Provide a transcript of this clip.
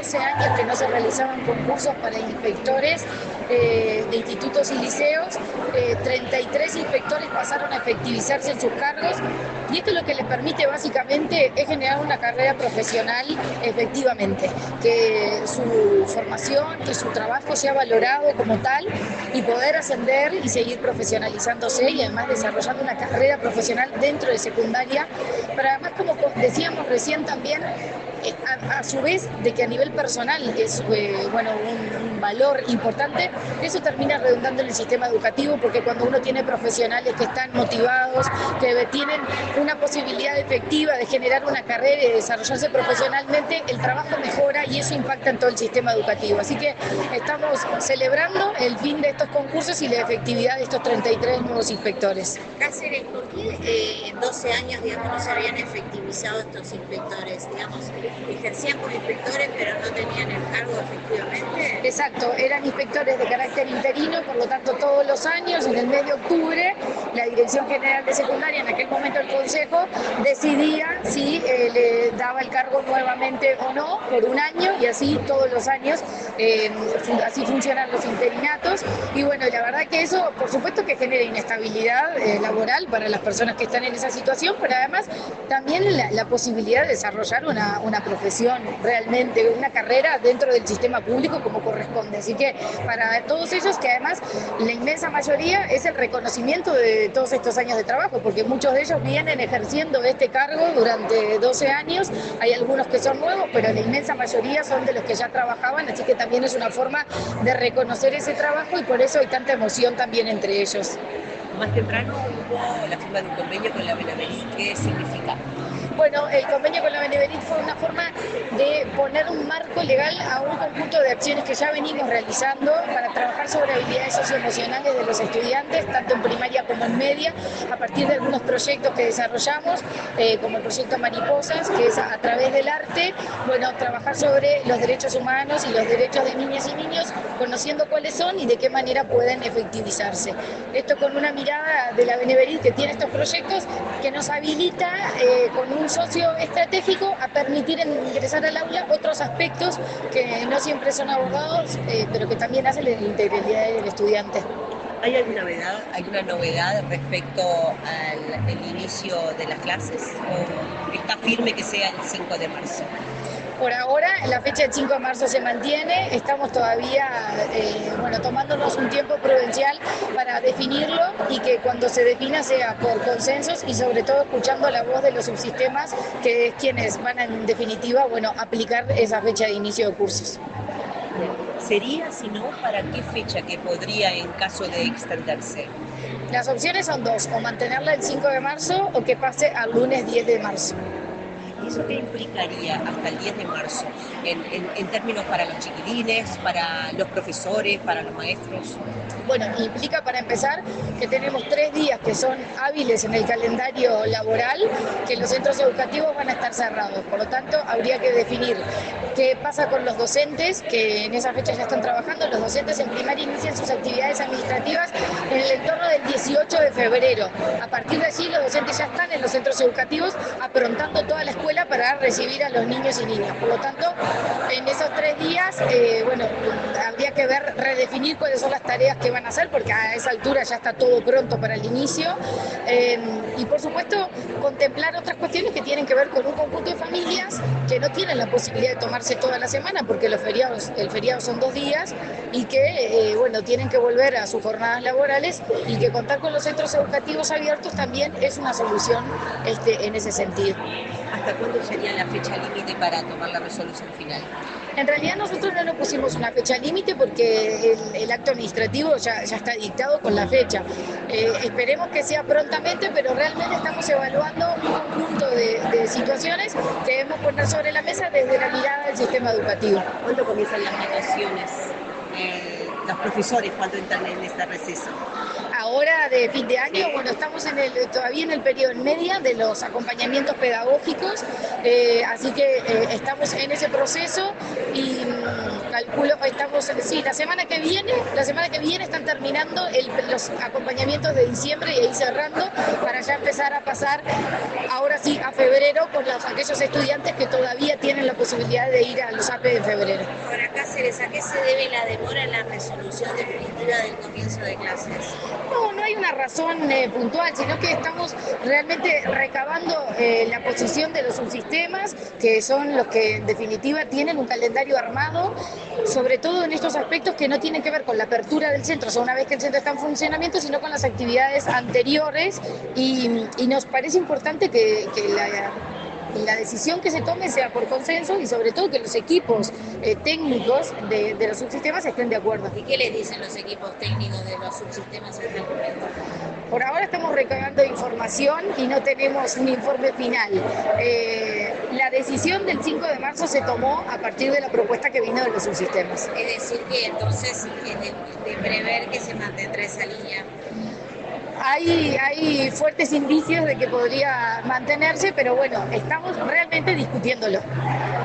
12 años que no se realizaban concursos para inspectores de institutos y liceos. 33 inspectores pasaron a efectivizarse en sus cargos, y esto lo que les permite básicamente es generar una carrera profesional efectivamente, que su formación, que su trabajo sea valorado como tal y poder ascender y seguir profesionalizándose y además desarrollando una carrera profesional dentro de secundaria, pero además, como decíamos recién también, a su vez de que a nivel personal es un valor importante, eso termina redundando en el sistema educativo, porque cuando uno tiene profesionales que están motivados, que tienen una posibilidad efectiva de generar una carrera y de desarrollarse profesionalmente, el trabajo mejora y eso impacta en todo el sistema educativo. Así que estamos celebrando el fin de estos concursos y la efectividad de estos 33 nuevos inspectores. Cáceres, ¿por qué en 12 años, digamos, no se habían efectivizado estos inspectores? Digamos, ejercían como inspectores, pero no tenían el cargo efectivamente. Exacto, eran inspectores de carácter interino, por lo tanto todos los años, en el mes de octubre, la Dirección General de Secundaria, en aquel momento el Consejo, decidía si le daba el cargo nuevamente o no por un año, y así todos los años, así funcionan los interinatos. Y bueno, la verdad que eso, por supuesto que genera inestabilidad laboral para las personas que están en esa situación, pero además también la posibilidad de desarrollar una profesión realmente, una carrera dentro del sistema público como corresponde. Así que para todos ellos, que además la inmensa mayoría es el reconocimiento de todos estos años de trabajo, porque muchos de ellos vienen ejerciendo este cargo durante 12 años, hay algunos que son nuevos, pero la inmensa mayoría son de los que ya trabajaban, así que también es una forma de reconocer ese trabajo y por eso hay tanta emoción también entre ellos. Más temprano hubo la firma de un convenio con la Beneverit. ¿Qué significa? Bueno, el convenio con la Beneverit fue una forma de poner un marco legal a un conjunto de acciones que ya venimos realizando para trabajar sobre habilidades socioemocionales de los estudiantes, tanto en primaria como en media, a partir de algunos proyectos que desarrollamos, como el proyecto Mariposas, que es a través del arte, trabajar sobre los derechos humanos y los derechos de niñas y niños, conociendo cuáles son y de qué manera pueden efectivizarse. Esto con una mirada de la Beneverit, que tiene estos proyectos, que nos habilita con un socio estratégico a permitir ingresar al aula otros aspectos que no siempre son abordados, pero que también hacen la integralidad del estudiante. ¿Hay alguna novedad respecto al inicio de las clases? ¿O está firme que sea el 5 de marzo? Por ahora, la fecha del 5 de marzo se mantiene, estamos todavía tomándonos un tiempo prudencial para definirlo y que cuando se defina sea por consensos y sobre todo escuchando la voz de los subsistemas, que es quienes van en definitiva aplicar esa fecha de inicio de cursos. ¿Sería, si no, para qué fecha que podría en caso de extenderse? Las opciones son dos, o mantenerla el 5 de marzo o que pase al lunes 10 de marzo. ¿Eso qué implicaría hasta el 10 de marzo en términos para los chiquilines, para los profesores, para los maestros? Bueno, implica para empezar que tenemos 3 días que son hábiles en el calendario laboral, que los centros educativos van a estar cerrados. Por lo tanto, habría que definir qué pasa con los docentes, que en esa fecha ya están trabajando. Los docentes en primaria inician sus actividades administrativas en el entorno del 18 de febrero. A partir de allí, los docentes ya están en los centros educativos aprontando toda la escuela para recibir a los niños y niñas. Por lo tanto, en esos 3 días, habría que redefinir cuáles son las tareas que van a hacer, porque a esa altura ya está todo pronto para el inicio, y por supuesto contemplar otras cuestiones que tienen que ver con un conjunto de familias que no tienen la posibilidad de tomarse toda la semana, porque el feriado son 2 días y que tienen que volver a sus jornadas laborales, y que contar con los centros educativos abiertos también es una solución en ese sentido. ¿Hasta cuándo sería la fecha límite para tomar la resolución final? En realidad nosotros no nos pusimos una fecha límite porque el acto administrativo ya está dictado con la fecha. Esperemos que sea prontamente, pero realmente estamos evaluando un conjunto de situaciones que debemos poner sobre la mesa desde la mirada del sistema educativo. ¿Cuándo comienzan las vacaciones? Los profesores, ¿cuándo entran en este receso? ahora de fin de año, bueno, estamos todavía en el periodo en media de los acompañamientos pedagógicos, así que estamos en ese proceso y calculo que estamos, sí, la semana que viene están terminando los acompañamientos de diciembre y ahí cerrando para ya empezar a pasar, ahora sí, a febrero con aquellos estudiantes que todavía tienen la posibilidad de ir a los AP en febrero. Ahora, Cáceres, ¿a qué se debe la demora en la resolución definitiva del comienzo de clases? No hay una razón puntual, sino que estamos realmente recabando la posición de los subsistemas, que son los que en definitiva tienen un calendario armado, sobre todo en estos aspectos que no tienen que ver con la apertura del centro, o sea, una vez que el centro está en funcionamiento, sino con las actividades anteriores, y nos parece importante que la decisión que se tome sea por consenso y sobre todo que los equipos técnicos de los subsistemas estén de acuerdo. ¿Y qué les dicen los equipos técnicos de los subsistemas hasta el momento? Por ahora estamos recabando información y no tenemos un informe final. La decisión del 5 de marzo se tomó a partir de la propuesta que vino de los subsistemas. Es decir, que entonces de prever que se mantendrá esa línea. Hay fuertes indicios de que podría mantenerse, pero bueno, estamos realmente discutiéndolo.